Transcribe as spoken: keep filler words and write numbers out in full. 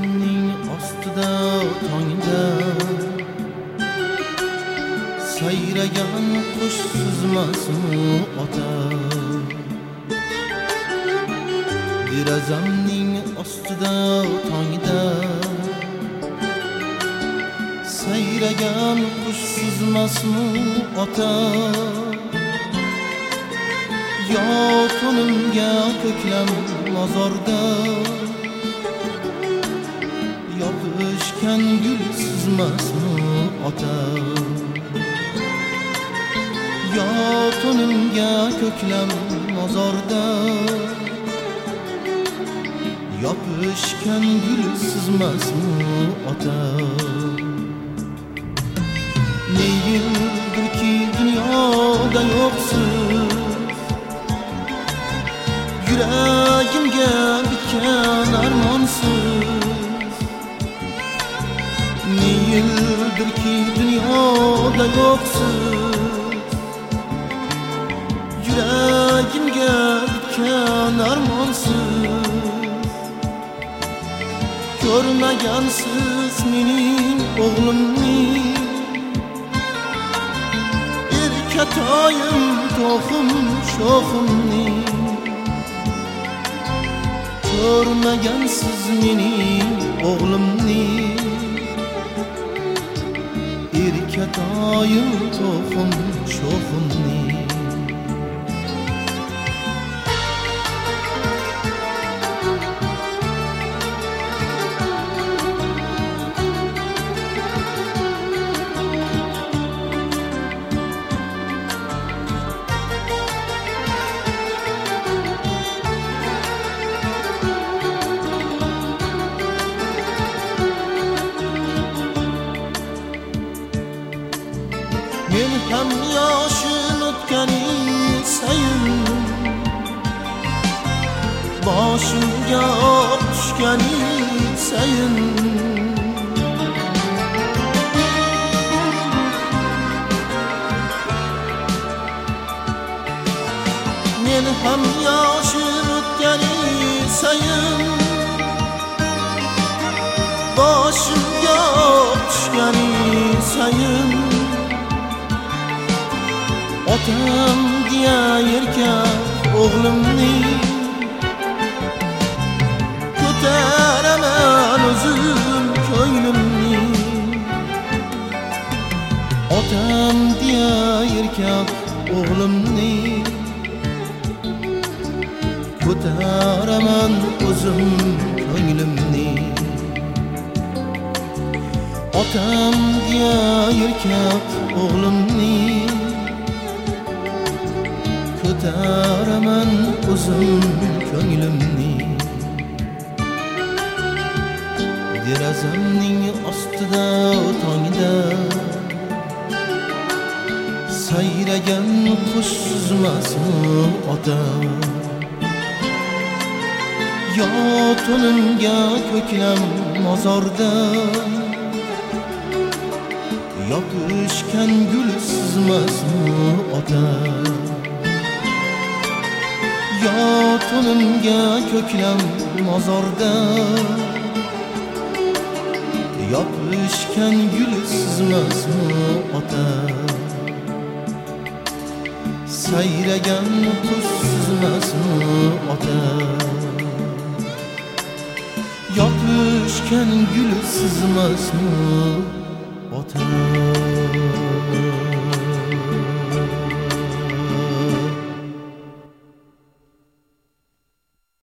Derazamning ostida tongda sayragan qush suzmasmi ota? Derazamning ostida tongda sayragan qush suzmasmi ota? Yo to'nimga ko'klam mozorda yopishgan gul suzmasmi ota? Yo to'nimga ko'klam mozorda yopishgan gul suzmasmi ota? Ne yildirki dunyoda yo'qsiz, yuragimga bitgan armonsiz. Ne yildirki dunyoda yo'qsiz, yuragimga bitgan armonsiz. Ko'rmagansiz mening o'g'limni, erkatoyim to'xim sho'ximni. Ko'rmagansiz mening o'g'limni, erkatoyim to'xim sho'ximni. Men ham yoshim o'tgani sayin, boshimga oq tushgani sayin, men ham yoshim o'tgani sayin, boshimga oq tushgani sayin. Otam diye erkak o'g'limni ko'taraman o'zim ko'nglimni. Otam diye erkak o'g'limni ko'taraman o'zim ko'nglimni. Otam diye erkak o'g'limni ko'taraman o'zim ko'nglimni. Derazamning ostida tongda sayragan qush suzmasmi ota? Yo to'nimga ko'klam mozorda yopishgan gul suzmasmi ota? Yo to'nimga ko'klam mozorda yopishgan gul suzmasmi ota? Sayragan qush suzmasmi ota? Yopishgan gul suzmasmi ota?